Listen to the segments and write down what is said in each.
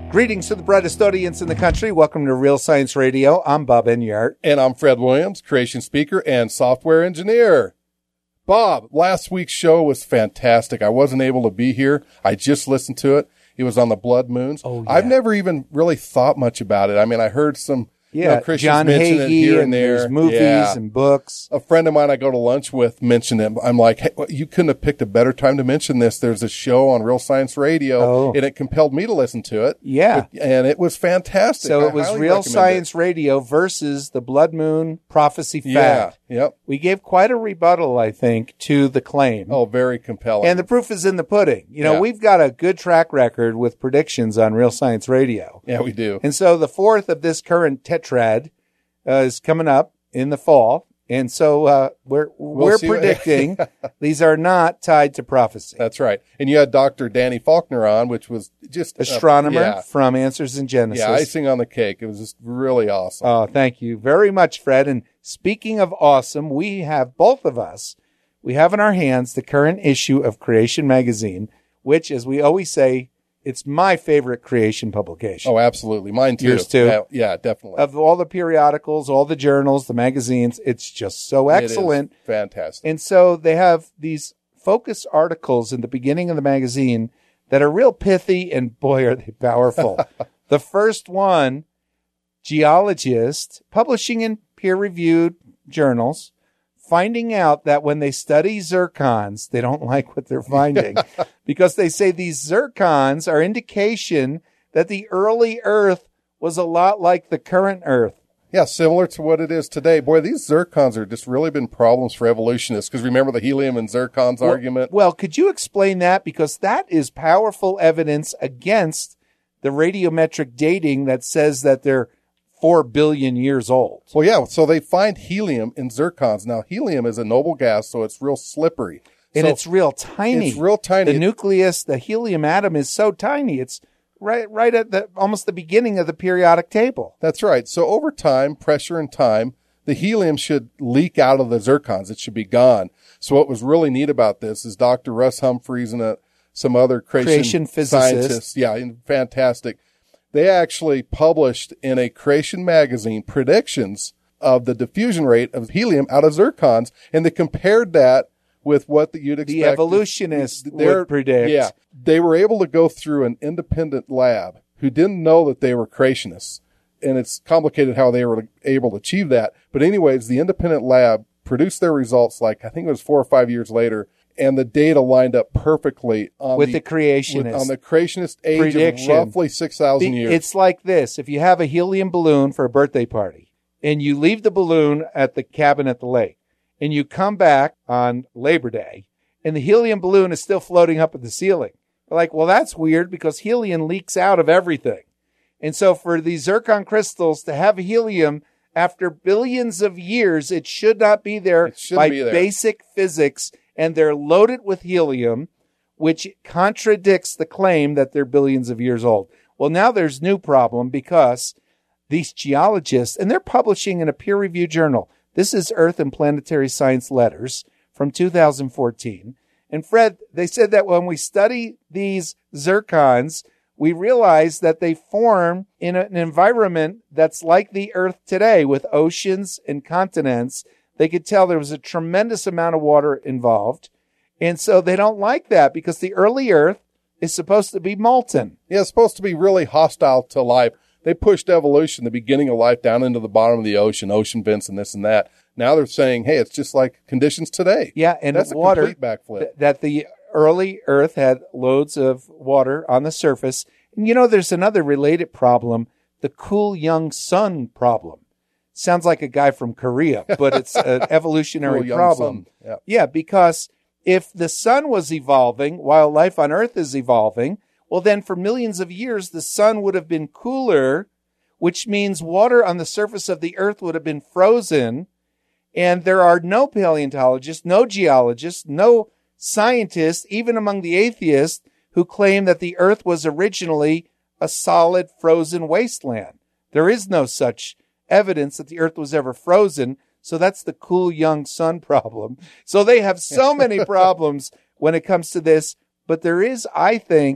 Greetings to the brightest audience in the country. Welcome to Real Science Radio. I'm Bob Enyart. And I'm Fred Williams, creation speaker and software engineer. Bob, last week's show was fantastic. I wasn't able to be here. I just listened to it. It was on the blood moons. Oh, yeah. I've never even really thought much about it. I mean, I heard some Christians John mention it here Hagee, and there. there's movies and books. A friend of mine I go to lunch with mentioned it. I'm like, hey, you couldn't have picked a better time to mention this. There's a show on Real Science Radio, and it compelled me to listen to it. Yeah. And it was fantastic. So it was Real Science Radio versus the Blood Moon Prophecy Fact. Yeah, yep. We gave quite a rebuttal, I think, to the claim. Oh, very compelling. And the proof is in the pudding. You know, we've got a good track record with predictions on Real Science Radio. Yeah, we do. And so the fourth of this current tetrad is coming up in the fall. And so we're predicting these are not tied to prophecy. That's right. And you had Dr. Danny Faulkner on, which was just astronomer from Answers in Genesis. Yeah, icing on the cake. It was just really awesome. Oh, thank you very much, Fred. And speaking of awesome, we have both of us. We have in our hands the current issue of Creation Magazine, which, as we always say, it's my favorite creation publication. Oh, absolutely. Mine too. Yours too? Yeah, definitely. Of all the periodicals, all the journals, the magazines, it's just so excellent. It is fantastic. And so they have these focus articles in the beginning of the magazine that are real pithy, and boy, are they powerful. The first one, geologists publishing in peer-reviewed journals, finding out that when they study zircons, they don't like what they're finding because they say these zircons are indication that the early Earth was a lot like the current Earth. Yeah, similar to what it is today. Boy, these zircons are just really been problems for evolutionists because remember the helium and zircons argument? Well, could you explain that? Because that is powerful evidence against the radiometric dating that says that they're 4 billion years old. Well, yeah. So they find helium in zircons. Now, helium is a noble gas, so it's real slippery. And it's real tiny. It's real tiny. The nucleus, the helium atom is so tiny. It's right at almost the beginning of the periodic table. That's right. So over time, pressure and time, the helium should leak out of the zircons. It should be gone. So what was really neat about this is Dr. Russ Humphreys and some other creation physicists. Yeah, fantastic. They actually published in a creation magazine predictions of the diffusion rate of helium out of zircons, and they compared that with what you'd expect. The evolutionists would predict. Yeah. They were able to go through an independent lab who didn't know that they were creationists, and it's complicated how they were able to achieve that. But anyways, the independent lab produced their results I think it was 4 or 5 years later, and the data lined up perfectly with the creationist. On the creationist age prediction. of roughly 6,000 years. It's like this. If you have a helium balloon for a birthday party and you leave the balloon at the cabin at the lake and you come back on Labor Day and the helium balloon is still floating up at the ceiling. They're like, well, that's weird because helium leaks out of everything. And so for these zircon crystals to have helium after billions of years, it should not be there by basic physics. And they're loaded with helium, which contradicts the claim that they're billions of years old. Well, now there's new problem because these geologists, and they're publishing in a peer-reviewed journal. This is Earth and Planetary Science Letters from 2014. And Fred, they said that when we study these zircons, we realize that they form in an environment that's like the Earth today with oceans and continents. They could tell there was a tremendous amount of water involved. And so they don't like that because the early Earth is supposed to be molten. Yeah, it's supposed to be really hostile to life. They pushed evolution, the beginning of life, down into the bottom of the ocean vents and this and that. Now they're saying, hey, it's just like conditions today. Yeah, and that's water, a complete backflip. That the early Earth had loads of water on the surface. And you know, there's another related problem, the cool young sun problem. Sounds like a guy from Korea, but it's an evolutionary problem. Yeah, because if the sun was evolving while life on Earth is evolving, well, then for millions of years, the sun would have been cooler, which means water on the surface of the Earth would have been frozen. And there are no paleontologists, no geologists, no scientists, even among the atheists, who claim that the Earth was originally a solid frozen wasteland. There is no such evidence that the Earth was ever frozen. So that's the cool young sun problem. So they have so many problems when it comes to this. But there is, I think,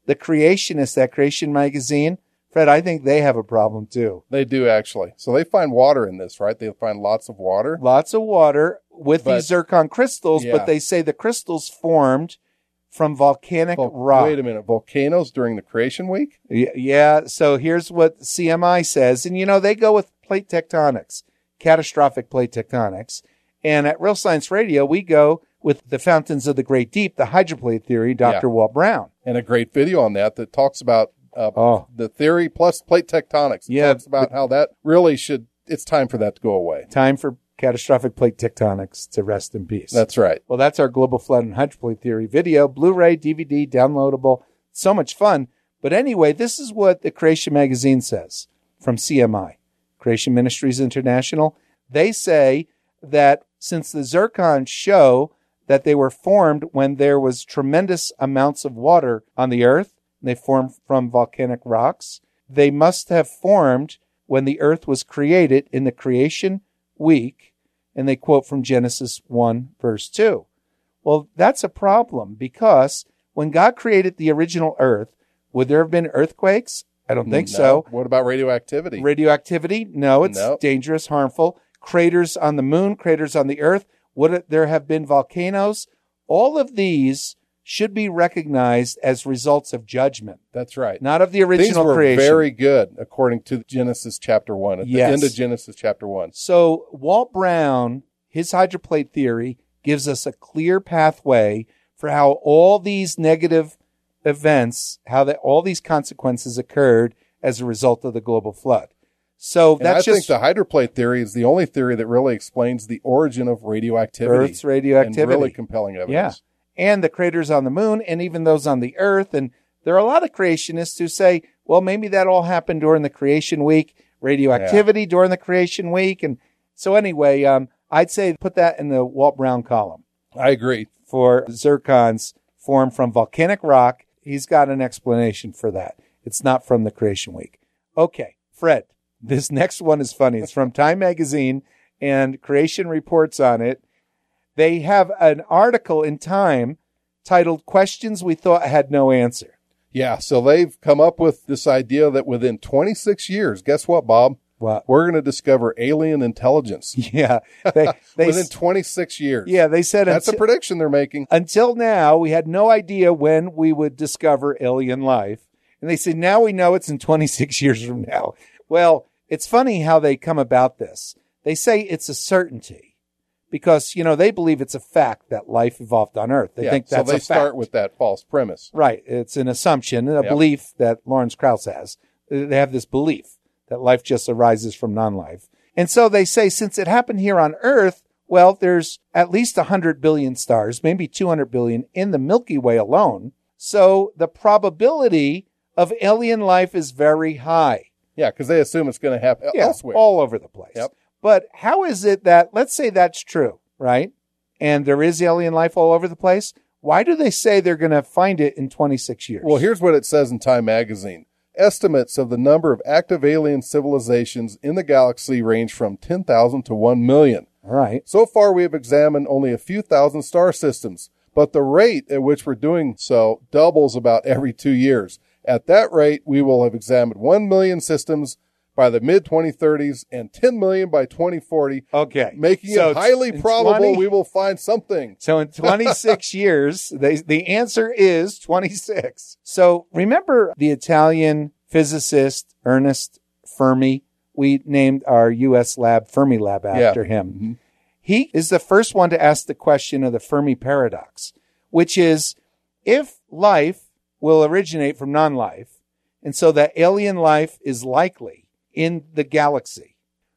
the creationists at Creation Magazine, Fred, I think they have a problem too. They do, actually. So they find water in this, right? They find lots of water. Lots of water with these zircon crystals, but they say the crystals formed from volcanic rock. Wait a minute. Volcanoes during the creation week? Yeah. So here's what CMI says. And, they go with plate tectonics, catastrophic plate tectonics. And at Real Science Radio, we go with the fountains of the great deep, the hydroplate theory, Dr. Walt Brown. And a great video on that talks about the theory plus plate tectonics. It talks about how that really it's time for that to go away. Time for catastrophic plate tectonics to rest in peace. That's right. Well, that's our global flood and hydroplate theory video, Blu-ray, DVD, downloadable. So much fun. But anyway, this is what the Creation Magazine says from CMI, Creation Ministries International. They say that since the zircons show that they were formed when there was tremendous amounts of water on the earth, they formed from volcanic rocks, they must have formed when the earth was created in the creation week. And they quote from Genesis 1, verse 2. Well, that's a problem because when God created the original earth, would there have been earthquakes? I don't think so. What about radioactivity? Radioactivity? No, it's dangerous, harmful. Craters on the moon, craters on the earth. Would there have been volcanoes? All of these should be recognized as results of judgment. That's right. Not of the original Things were creation. Very good, according to Genesis chapter 1, at the end of Genesis chapter 1. So Walt Brown, his hydroplate theory, gives us a clear pathway for how all these negative events, all these consequences occurred as a result of the global flood. So I think the hydroplate theory is the only theory that really explains the origin of radioactivity. Earth's radioactivity. And really compelling evidence. Yeah. And the craters on the moon and even those on the earth. And there are a lot of creationists who say, well, maybe that all happened during the creation week, radioactivity during the creation week. And so anyway, I'd say put that in the Walt Brown column. I agree. For zircons formed from volcanic rock, he's got an explanation for that. It's not from the creation week. Okay, Fred, this next one is funny. It's from Time Magazine, and Creation reports on it. They have an article in Time titled Questions We Thought Had No Answer. Yeah, so they've come up with this idea that within 26 years, guess what, Bob? What? We're going to discover alien intelligence. Yeah. They within 26 years. Yeah, they said that's a prediction they're making. Until now, we had no idea when we would discover alien life. And they said, now we know it's in 26 years from now. Well, it's funny how they come about this. They say it's a certainty. Because, they believe it's a fact that life evolved on Earth. They think that's a fact. So they start with that false premise. Right. It's an assumption, a belief that Lawrence Krauss has. They have this belief that life just arises from non-life. And so they say, since it happened here on Earth, well, there's at least 100 billion stars, maybe 200 billion in the Milky Way alone. So the probability of alien life is very high. Yeah, because they assume it's going to happen elsewhere. All over the place. Yep. But how is it that, let's say that's true, right? And there is alien life all over the place. Why do they say they're going to find it in 26 years? Well, here's what it says in Time Magazine. Estimates of the number of active alien civilizations in the galaxy range from 10,000 to 1 million. All right. So far, we have examined only a few thousand star systems, but the rate at which we're doing so doubles about every 2 years. At that rate, we will have examined 1 million systems by the mid-2030s and 10 million by 2040. Okay. Making it highly probable we will find something. So in 26 years, the answer is 26. So remember the Italian physicist Ernest Fermi? We named our U.S. lab Fermilab after him. Mm-hmm. He is the first one to ask the question of the Fermi paradox, which is if life will originate from non-life, and so that alien life is likely in the galaxy,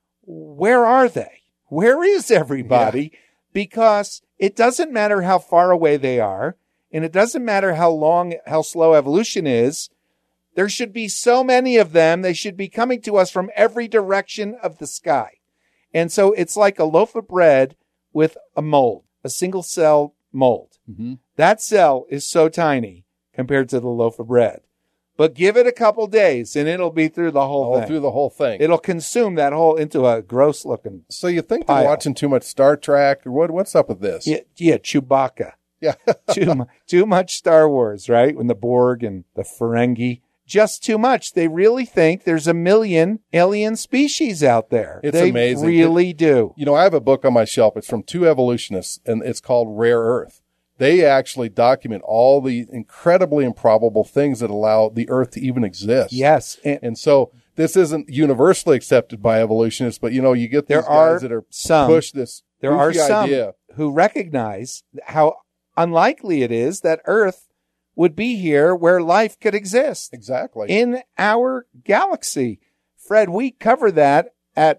where are they? Where is everybody? Yeah. Because it doesn't matter how far away they are, and it doesn't matter how slow evolution is. There should be so many of them. They should be coming to us from every direction of the sky. And so it's like a loaf of bread with a mold, a single cell mold. Mm-hmm. That cell is so tiny compared to the loaf of bread. But give it a couple days and it'll be through the whole thing. Through the whole thing. It'll consume that whole into a gross looking So you think pile. they're watching too much Star Trek or what's up with this? Yeah, Chewbacca. Yeah. Too much Star Wars, right? When the Borg and the Ferengi, just too much. They really think there's 1 million alien species out there. It's they amazing. Really do. You know, I have a book on my shelf. It's from 2 evolutionists, and it's called Rare Earth. They actually document all the incredibly improbable things that allow the Earth to even exist. Yes. And so this isn't universally accepted by evolutionists, but, you know, you get these guys that are push this There are some idea. who recognize how unlikely it is that Earth would be here where life could exist. Exactly. In our galaxy. Fred, we cover that at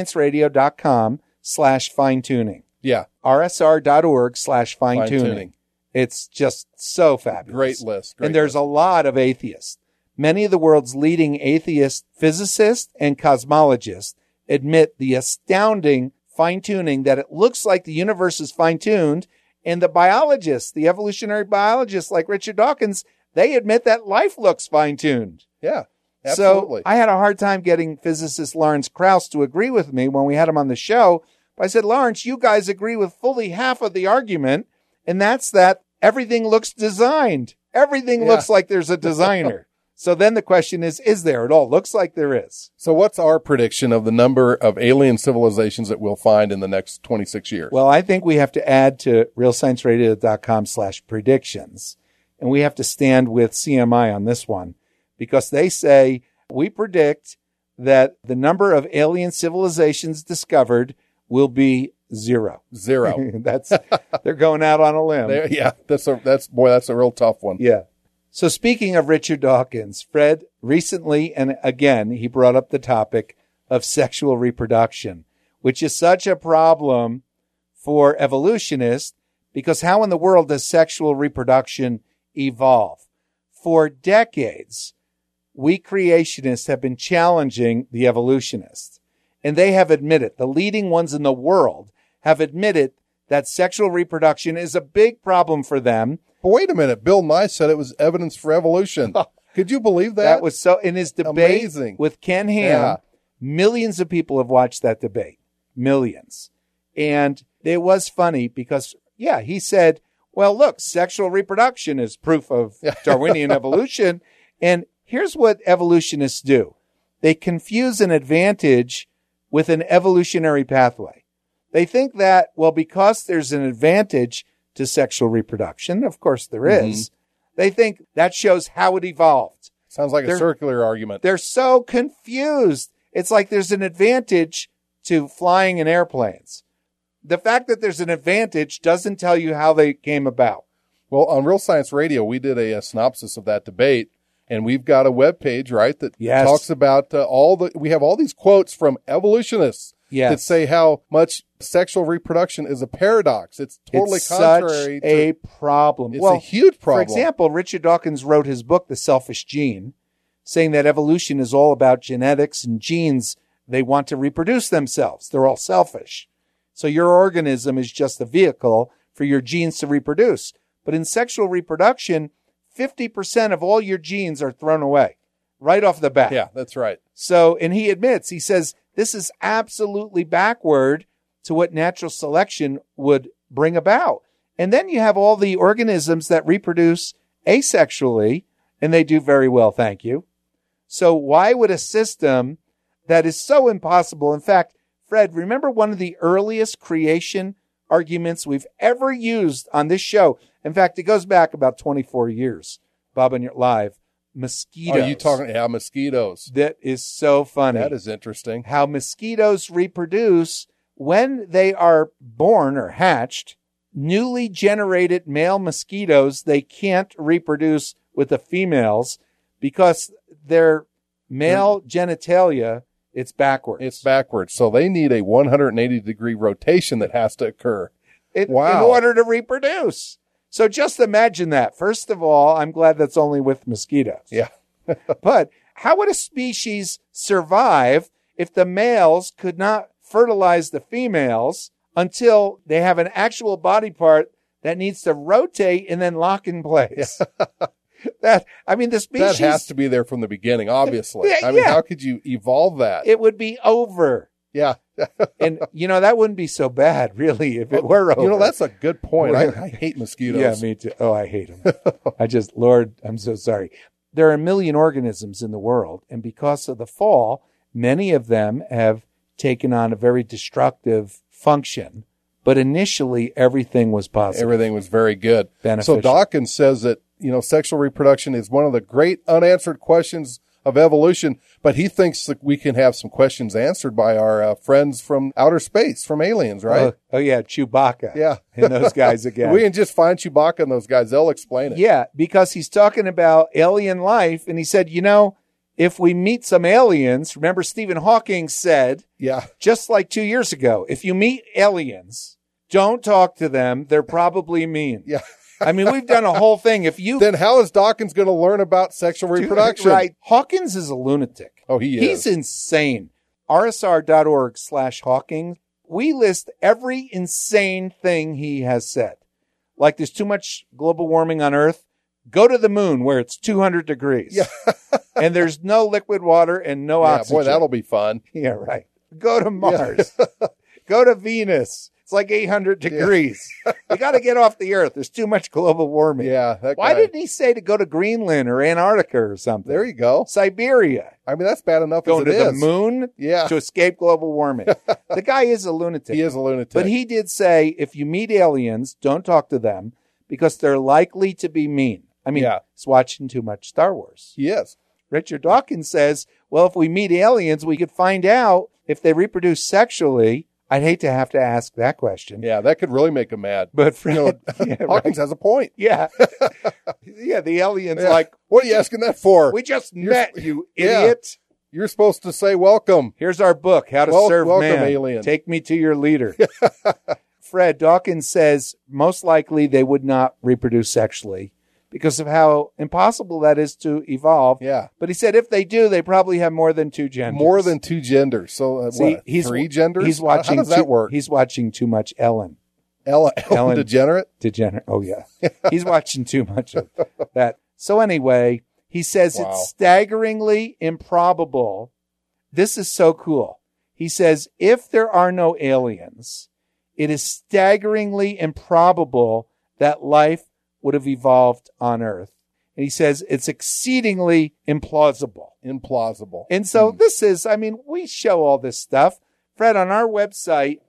realscienceradio.com/fine-tuning. Yeah. rsr.org/fine-tuning. It's just so fabulous. Great list. And there's a lot of atheists. Many of the world's leading atheist physicists and cosmologists admit the astounding fine-tuning that it looks like the universe is fine-tuned. And the biologists, the evolutionary biologists like Richard Dawkins, they admit that life looks fine-tuned. Yeah, absolutely. So I had a hard time getting physicist Lawrence Krauss to agree with me when we had him on the show. But I said, Lawrence, you guys agree with fully half of the argument, and that's that everything looks designed. Everything looks like there's a designer. So then the question is there? It all looks like there is. So what's our prediction of the number of alien civilizations that we'll find in the next 26 years? Well, I think we have to add to realscienceradio.com/predictions. And we have to stand with CMI on this one because they say we predict that the number of alien civilizations discovered will be 0. 0. They're going out on a limb. Yeah, that's a real tough one. Yeah. So speaking of Richard Dawkins, Fred, recently, and again, he brought up the topic of sexual reproduction, which is such a problem for evolutionists because how in the world does sexual reproduction evolve? For decades, we creationists have been challenging the evolutionists, and they have admitted, the leading ones in the world have admitted that sexual reproduction is a big problem for them. But wait a minute. Bill Nye said it was evidence for evolution. Could you believe that? That was so, in his debate Amazing. with Ken Ham, millions of people have watched that debate. Millions. And it was funny because, he said, well, look, sexual reproduction is proof of Darwinian evolution. And here's what evolutionists do. They confuse an advantage with an evolutionary pathway. They think that, well, because there's an advantage to sexual reproduction, of course there is, they think that shows how it evolved. Sounds like a circular argument. They're so confused. It's like there's an advantage to flying in airplanes. The fact that there's an advantage doesn't tell you how they came about. Well, on Real Science Radio, we did a synopsis of that debate, and we've got a webpage, right, that talks about we have all these quotes from evolutionists that say how much sexual reproduction is a paradox. It's totally contrary such a problem. It's a huge problem. For example, Richard Dawkins wrote his book, The Selfish Gene, saying that evolution is all about genetics and genes. They want to reproduce themselves. They're all selfish. So your organism is just a vehicle for your genes to reproduce. But in sexual reproduction, 50% of all your genes are thrown away right off the bat. Yeah, that's right. So, and he admits, he says, this is absolutely backward to what natural selection would bring about. And then you have all the organisms that reproduce asexually, and they do very well, thank you. So why would a system that is so impossible? In fact, Fred, remember one of the earliest creation arguments we've ever used on this show? In fact, it goes back about 24 years, Bob and Your Live. Mosquitoes. Are you talking about mosquitoes? That is so funny. That is interesting. How mosquitoes reproduce when they are born or hatched. Newly generated male mosquitoes, they can't reproduce with the females because their male genitalia, it's backwards. It's backwards. So they need a 180-degree rotation that has to occur. In order to reproduce. So just imagine that. First of all, I'm glad that's only with mosquitoes. Yeah. But how would a species survive if the males could not fertilize the females until they have an actual body part that needs to rotate and then lock in place? The species... That has to be there from the beginning, obviously. How could you evolve that? It would be over. Yeah. And, that wouldn't be so bad, really, if it were over. That's a good point. I hate mosquitoes. Yeah, me too. Oh, I hate them. Lord, I'm so sorry. There are a million organisms in the world, and because of the fall, many of them have taken on a very destructive function. But initially, everything was positive. Everything was very good. Beneficial. So Dawkins says that, sexual reproduction is one of the great unanswered questions of evolution, but he thinks that we can have some questions answered by our friends from outer space, from aliens, right? Oh, yeah, Chewbacca. Yeah. And those guys again. We can just find Chewbacca and those guys. They'll explain it. Yeah, because he's talking about alien life, and he said, if we meet some aliens, remember Stephen Hawking said, Yeah. just like 2 years ago, if you meet aliens, don't talk to them. They're probably mean. Yeah. I mean, we've done a whole thing. Then how is Dawkins going to learn about sexual reproduction? Right. Hawkins is a lunatic. Oh, he is. He's insane. rsr.org/Hawking. We list every insane thing he has said. Like there's too much global warming on Earth. Go to the moon where it's 200 degrees. Yeah. And there's no liquid water and no oxygen. Boy, that'll be fun. Yeah, right. Go to Mars. Go to Venus. It's like 800 degrees. You got to get off the Earth. There's too much global warming. Yeah. Why didn't he say to go to Greenland or Antarctica or something? There you go. Siberia. I mean, that's bad enough Going as it to is. the moon to escape global warming. The guy is a lunatic. He is a lunatic. But he did say, if you meet aliens, don't talk to them because they're likely to be mean. I mean, he's watching too much Star Wars. He is. Richard Dawkins says, well, if we meet aliens, we could find out if they reproduce sexually. I'd hate to have to ask that question. Yeah, that could really make him mad. But Hawkins has a point. Yeah. Yeah, the alien's like, what are you asking that for? We just met, you idiot. You're supposed to say welcome. Here's our book, How to Serve welcome, Man. alien. Take me to your leader. Fred Dawkins says most likely they would not reproduce sexually because of how impossible that is to evolve. Yeah. But he said if they do, they probably have more than two genders. More than two genders. So he's 3 genders? He's watching how does that work? He's watching too much Ellen. Ellen Degenerate? Degenerate. Oh, yeah. He's watching too much of that. So anyway, he says it's staggeringly improbable. This is so cool. He says if there are no aliens, it is staggeringly improbable that life would have evolved on Earth. And he says it's exceedingly implausible. And so this is, we show all this stuff. Fred, on our website,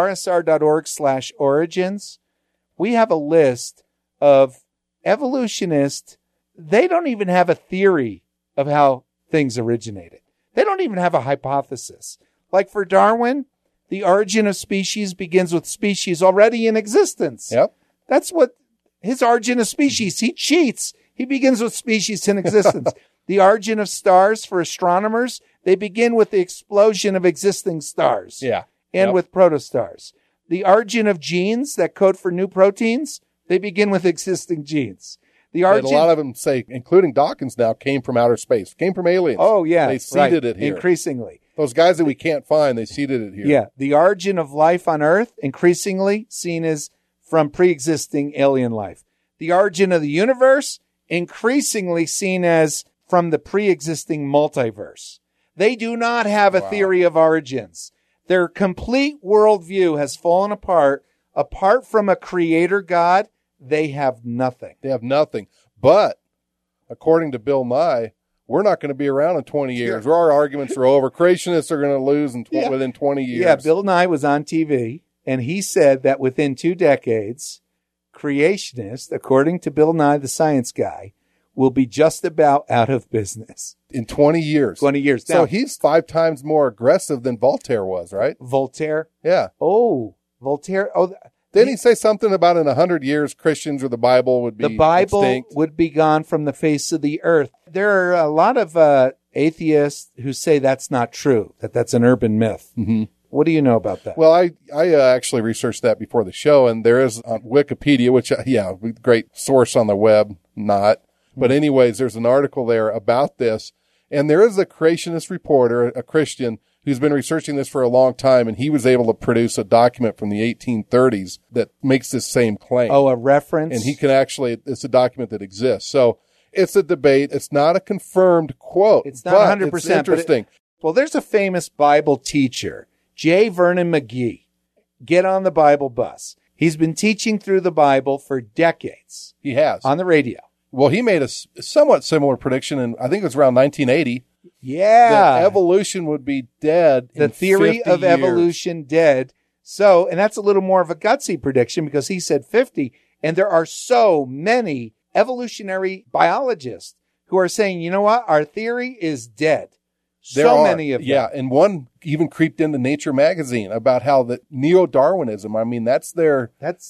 rsr.org/origins, we have a list of evolutionists. They don't even have a theory of how things originated. They don't even have a hypothesis. Like for Darwin, the origin of species begins with species already in existence. Yep. That's what his origin of species. He cheats. He begins with species in existence. The origin of stars for astronomers, they begin with the explosion of existing stars. Yeah. And with protostars. The origin of genes that code for new proteins, they begin with existing genes. The origin, and a lot of them say, including Dawkins now, came from outer space, came from aliens. Oh, yeah. They seeded it here. Increasingly. Those guys that we can't find, they seeded it here. Yeah. The origin of life on Earth, increasingly seen as from pre-existing alien life. The origin of the universe, increasingly seen as from the pre-existing multiverse. They do not have a theory of origins. Their complete worldview has fallen apart. Apart from a creator God, they have nothing. They have nothing. But according to Bill Nye, we're not going to be around in 20 years. Our arguments are over. Creationists are going to lose within 20 years. Yeah, Bill Nye was on TV, and he said that within 2 decades, creationists, according to Bill Nye, the science guy, will be just about out of business. In 20 years. 20 years. Now, so he's 5 times more aggressive than Voltaire was, right? Voltaire? Yeah. Oh, Voltaire. Oh, didn't he say something about in 100 years, Christians or the Bible would be extinct? The Bible would be gone from the face of the earth. There are a lot of atheists who say that's not true, that's an urban myth. Mm-hmm. What do you know about that? Well, I actually researched that before the show, and there is on Wikipedia, which, great source on the web, not. But anyways, there's an article there about this, and there is a creationist reporter, a Christian, who's been researching this for a long time, and he was able to produce a document from the 1830s that makes this same claim. Oh, a reference? And he can it's a document that exists. So it's a debate. It's not a confirmed quote. It's not 100%. It's interesting. Well, there's a famous Bible teacher. J. Vernon McGee. Get on the Bible bus. He's been teaching through the Bible for decades. He has. On the radio. Well, he made a somewhat similar prediction, and I think it was around 1980. Yeah. That evolution would be dead. The theory of years. evolution dead. So, and that's a little more of a gutsy prediction because he said 50. And there are so many evolutionary biologists who are saying, you know what? Our theory is dead. Many of them. Yeah, and one even creeped into Nature magazine about how the neo-Darwinism, I mean, that's their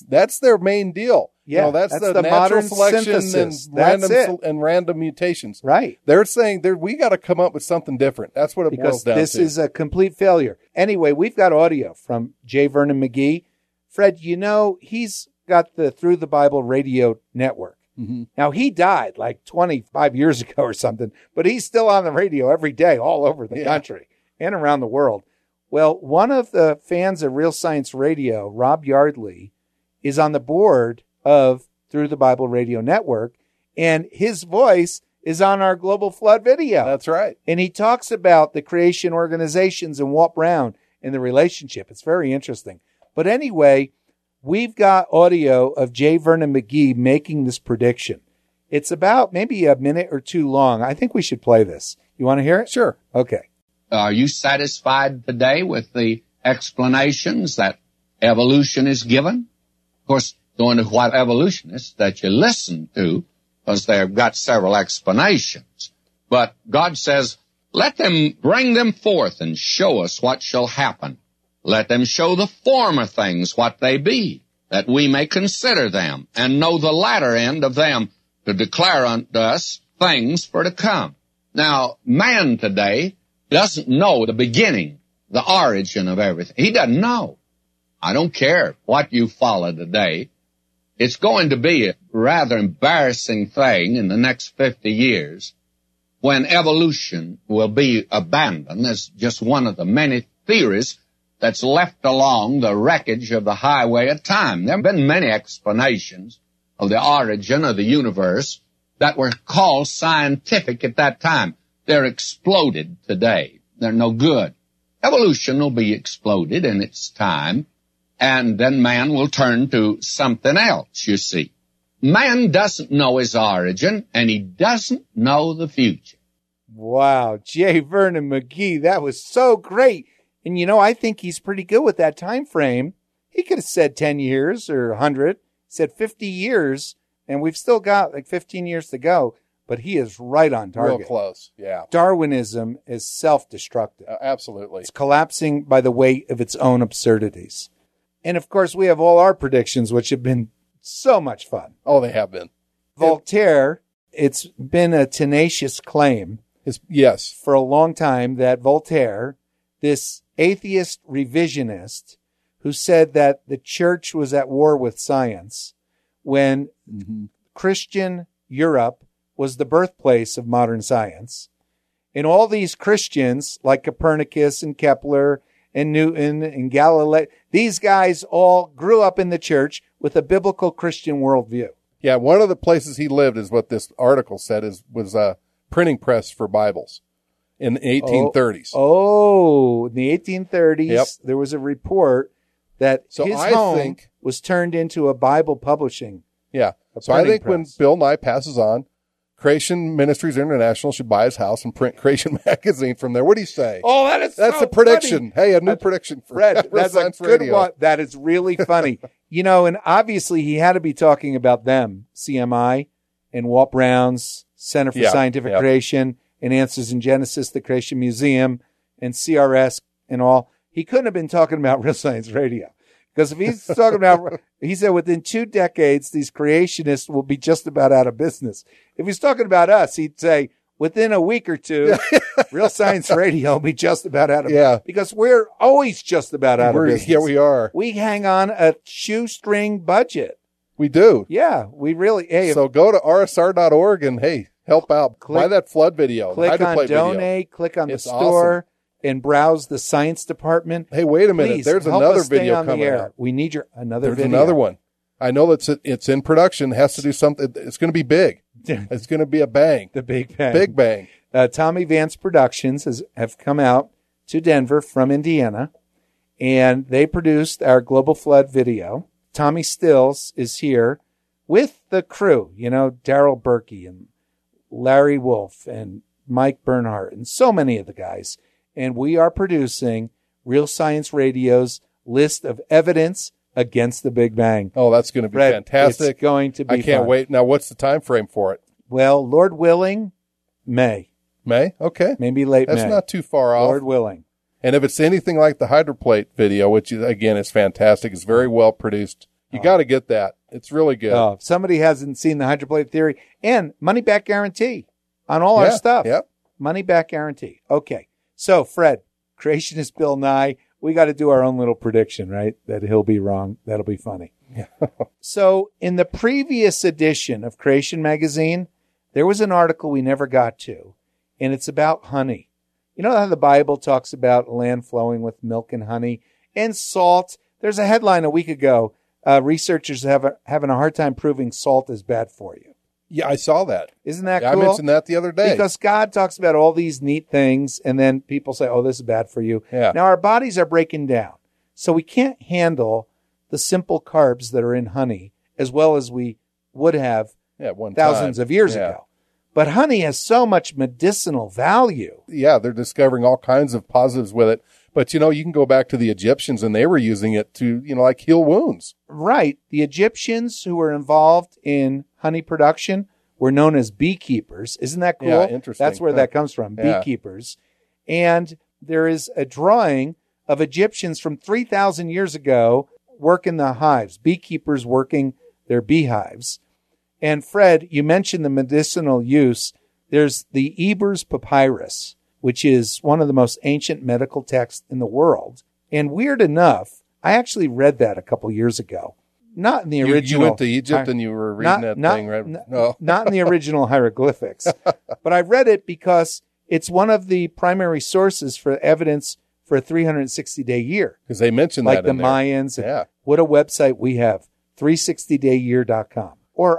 main deal. Yeah, that's the natural modern selection synthesis. and random mutations. Right. They're saying we got to come up with something different. That's what it boils down to. Because this is a complete failure. Anyway, we've got audio from J. Vernon McGee. Fred, he's got the Through the Bible radio network. Mm-hmm. Now, he died like 25 years ago or something, but he's still on the radio every day all over the country and around the world. Well, one of the fans of Real Science Radio, Rob Yardley, is on the board of Through the Bible Radio Network, and his voice is on our Global Flood video. That's right. And he talks about the creation organizations and Walt Brown and the relationship. It's very interesting. But anyway, we've got audio of J. Vernon McGee making this prediction. It's about maybe a minute or two long. I think we should play this. You want to hear it? Sure. Okay. Are you satisfied today with the explanations that evolution is given? Of course, going to what evolutionists that you listen to, because they've got several explanations. But God says, let them bring them forth and show us what shall happen. Let them show the former things what they be, that we may consider them, and know the latter end of them, to declare unto us things for to come. Now, man today doesn't know the beginning, the origin of everything. He doesn't know. I don't care what you follow today. It's going to be a rather embarrassing thing in the next 50 years when evolution will be abandoned as just one of the many theories that's left along the wreckage of the highway of time. There have been many explanations of the origin of the universe that were called scientific at that time. They're exploded today. They're no good. Evolution will be exploded in its time, and then man will turn to something else, you see. Man doesn't know his origin, and he doesn't know the future. Wow, J. Vernon McGee, that was so great. And, I think he's pretty good with that time frame. He could have said 10 years or 100, said 50 years, and we've still got like 15 years to go. But he is right on target. Real close, yeah. Darwinism is self-destructive. Absolutely. It's collapsing by the weight of its own absurdities. And, of course, we have all our predictions, which have been so much fun. Oh, they have been. Voltaire, it's been a tenacious claim yes, for a long time that Voltaire, this atheist revisionist who said that the church was at war with science when Christian Europe was the birthplace of modern science. And all these Christians like Copernicus and Kepler and Newton and Galileo, these guys all grew up in the church with a biblical Christian worldview. Yeah, one of the places he lived is what this article said was a printing press for Bibles in the 1830s. Oh, in the 1830s, Yep. There was a report that his home think was turned into a Bible publishing. Yeah. A So I printing think when press. Bill Nye passes on, Creation Ministries International should buy his house and print Creation Magazine from there. What do you say? Oh, That's so a prediction. funny. Hey, a new prediction for Fred, Real that's a Science good Radio. one. That is really funny. And obviously he had to be talking about them, CMI and Walt Brown's Center for Yeah, Scientific yeah. Creation and Answers in Genesis, the Creation Museum, and CRS and all. He couldn't have been talking about Real Science Radio. Because if he's talking about, he said within 2 decades, these creationists will be just about out of business. If he's talking about us, he'd say within a week or two, Real Science Radio will be just about out of business. Because we're always just about out of business. Yeah, we are. We hang on a shoestring budget. We do. Yeah, we really. Hey, So go to rsr.org and, hey, help out. Buy that flood video. click on Hydroplate video. donate, click on It's the store, awesome. and browse the science department. Hey, wait a minute. Please There's help another us stay video on the coming air. out. We need another There's video. another one. I know it's in production. It has to do something. It's going to be big. It's going to be a bang. The Big Bang. Big bang. Tommy Vance Productions have come out to Denver from Indiana, and they produced our Global Flood video. Tommy Stills is here with the crew, Daryl Berkey and Larry Wolf and Mike Bernhardt and so many of the guys. And we are producing Real Science Radio's list of evidence against the Big Bang. Oh, that's going to be Fred, fantastic. It's going to be I can't fun. wait. Now, what's the time frame for it? Well, Lord willing, May. May? Okay. Maybe late That's May. not too far off. Lord willing. And if it's anything like the hydroplate video, which again is fantastic, it's very well produced. You got to get that. It's really good. Oh, if somebody hasn't seen the hydroplate theory and money back guarantee on all our stuff. Yep. Money back guarantee. Okay. So, Fred, creationist Bill Nye, we got to do our own little prediction, right? That he'll be wrong. That'll be funny. So, in the previous edition of Creation Magazine, there was an article we never got to, and it's about honey. You know how the Bible talks about land flowing with milk and honey and salt? There's a headline a week ago. Researchers having a hard time proving salt is bad for you. Yeah, I saw that. Isn't that Yeah, cool? I mentioned that the other day. Because God talks about all these neat things, and then people say, oh, this is bad for you. Yeah. Now, our bodies are breaking down, so we can't handle the simple carbs that are in honey as well as we would have thousands of years ago. But honey has so much medicinal value. Yeah, they're discovering all kinds of positives with it. But, you can go back to the Egyptians, and they were using it to, like heal wounds. Right. The Egyptians who were involved in honey production were known as beekeepers. Isn't that cool? Yeah, interesting. That's where that comes from, Yeah. beekeepers. And there is a drawing of Egyptians from 3,000 years ago working the hives, beekeepers working their beehives. And Fred, you mentioned the medicinal use. There's the Ebers Papyrus, which is one of the most ancient medical texts in the world. And weird enough, I actually read that a couple years ago. Not in the original. You went to Egypt and you were reading thing, right? No. Not in the original hieroglyphics. But I read it because it's one of the primary sources for evidence for a 360-day year. Because they mentioned like that in the there. Mayans. Yeah. What a website we have, 360dayyear.com or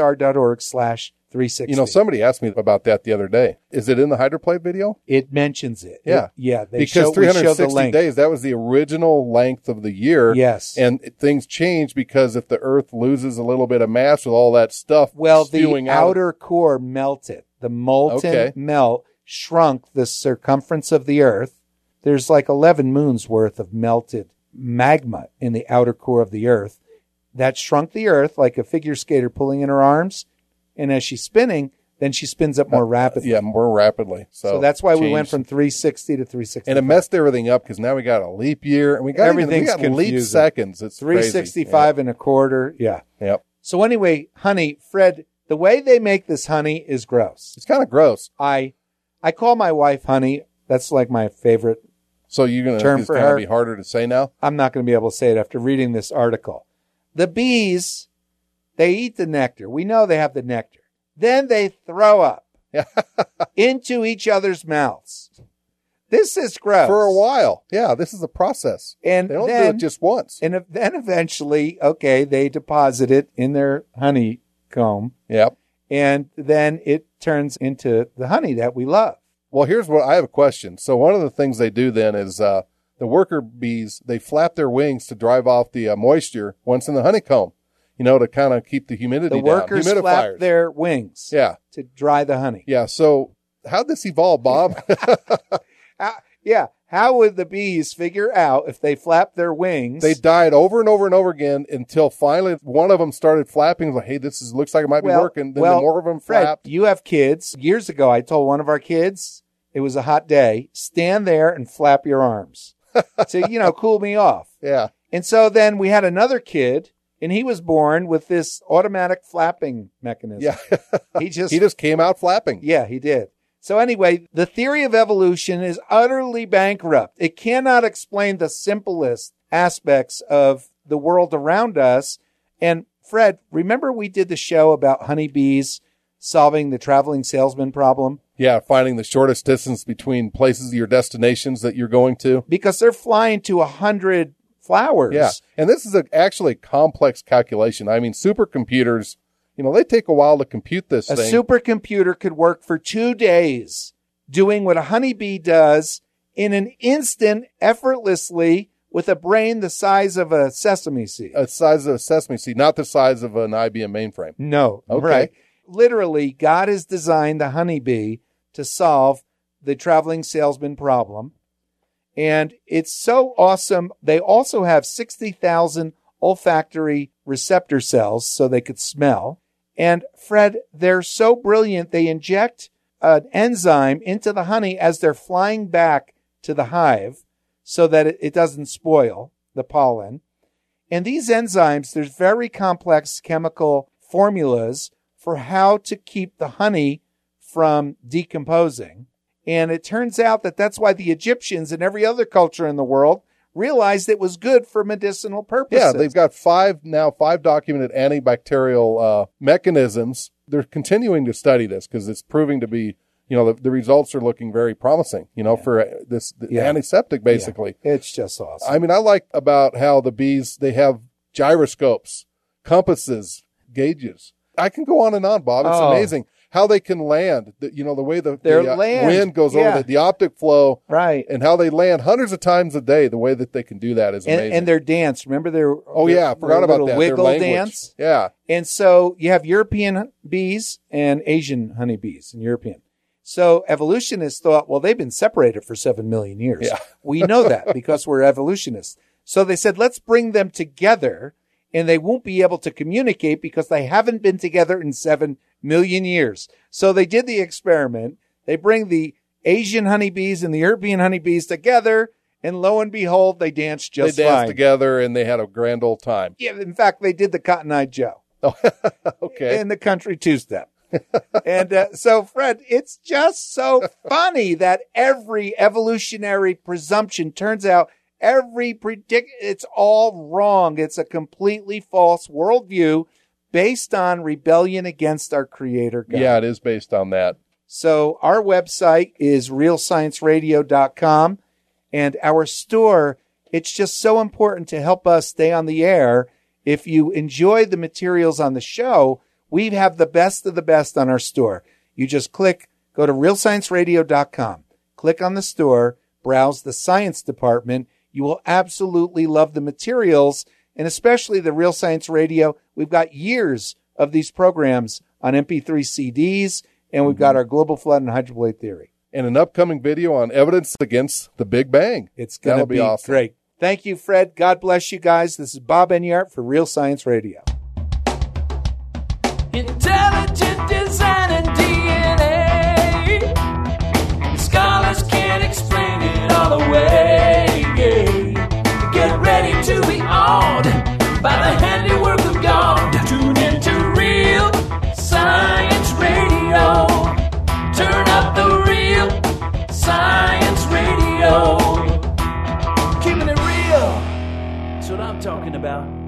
rsr.org/360. Somebody asked me about that the other day. Is it in the hydroplate video? It mentions it. Yeah. They because we show the 360 link. days, that was the original length of the year. Yes. And things change because if the Earth loses a little bit of mass with all that stuff spewing the out. outer core melted. The molten melt shrunk the circumference of the Earth. There's like 11 moons worth of melted magma in the outer core of the Earth. That shrunk the Earth like a figure skater pulling in her arms. And as she's spinning, then she spins up more rapidly. Yeah, more rapidly. So that's why we went from 360 to 360. And it messed everything up because now we got a leap year and we got Everything's leap confusing. seconds. It's 365 and a quarter. Yeah. Yep. So anyway, honey, Fred, the way they make this honey is gross. It's kind of gross. I call my wife honey. That's like my favorite. So you're going term to, it's for going her. to be harder to say now? I'm not going to be able to say it after reading this article. The bees, they eat the nectar. We know they have the nectar. Then they throw up into each other's mouths. This is gross. For a while. Yeah, this is a process. And they don't do then- it just once. And then eventually, they deposit it in their honeycomb. Yep. And then it turns into the honey that we love. Well, here's what I have a question. So one of the things they do then is the worker bees, they flap their wings to drive off the moisture once in the honeycomb, to kind of keep the humidity The down. workers flap their wings to dry the honey. Yeah. So how'd this evolve, Bob? How would the bees figure out if they flap their wings? They died over and over and over again until finally one of them started flapping. Like, hey, looks like it might be working. Then the more of them Fred, flapped. you have kids. Years ago, I told one of our kids, it was a hot day, stand there and flap your arms to, cool me off. Yeah. And so then we had another kid, and he was born with this automatic flapping mechanism. Yeah. He just came out flapping. Yeah, he did. So anyway, the theory of evolution is utterly bankrupt. It cannot explain the simplest aspects of the world around us. And Fred, remember we did the show about honeybees solving the traveling salesman problem? Yeah, finding the shortest distance between places, your destinations that you're going to. Because they're flying to 100 flowers. Yeah, and this is actually a complex calculation. I mean, supercomputers, they take a while to compute this A thing. supercomputer could work for 2 days doing what a honeybee does in an instant, effortlessly, with a brain the size of a sesame seed. The size of a sesame seed, not the size of an IBM mainframe. No. Okay. Right. Literally, God has designed the honeybee to solve the traveling salesman problem. And it's so awesome. They also have 60,000 olfactory receptor cells so they could smell. And Fred, they're so brilliant. They inject an enzyme into the honey as they're flying back to the hive so that it doesn't spoil the pollen. And these enzymes, there's very complex chemical formulas for how to keep the honey from decomposing. And it turns out that that's why the Egyptians and every other culture in the world realized it was good for medicinal purposes. Yeah, they've got five documented antibacterial mechanisms. They're continuing to study this because it's proving to be, the results are looking very promising, for this antiseptic, basically. Yeah. It's just awesome. I mean, I like about how the bees, they have gyroscopes, compasses, gauges. I can go on and on, Bob. It's amazing how they can land, the way the wind goes over the optic flow, right, and how they land hundreds of times a day. The way that they can do that is amazing. And their dance, remember their forgot about that. Wiggle dance, yeah. And so you have European bees and Asian honeybees, and European. So evolutionists thought, well, they've been separated for 7 million years. Yeah. We know that because we're evolutionists. So they said, let's bring them together, and they won't be able to communicate because they haven't been together in 7 million years. So they did the experiment. They bring the Asian honeybees and the European honeybees together, and lo and behold, they danced just fine. They danced together, and they had a grand old time. Yeah, in fact, they did the Cotton Eye Joe. Okay. In the country two-step. And so, Fred, it's just so funny that every evolutionary presumption turns out it's all wrong. It's a completely false worldview based on rebellion against our creator God. Yeah, it is based on that. So our website is realscienceradio.com, and our store, it's just so important to help us stay on the air. If you enjoy the materials on the show, we have the best of the best on our store. You just go to realscienceradio.com, click on the store, browse the science department. You will absolutely love the materials, and especially the Real Science Radio. We've got years of these programs on MP3 CDs, and we've got our global flood and hydroblade theory. And an upcoming video on evidence against the Big Bang. It's going to be awesome. Great. Thank you, Fred. God bless you guys. This is Bob Enyart for Real Science Radio. Intelligent design and DNA. Scholars can't explain it all away. Get ready to be awed by the handiwork of God. Tune into Real Science Radio. Turn up the Real Science Radio. Keeping it real. That's what I'm talking about.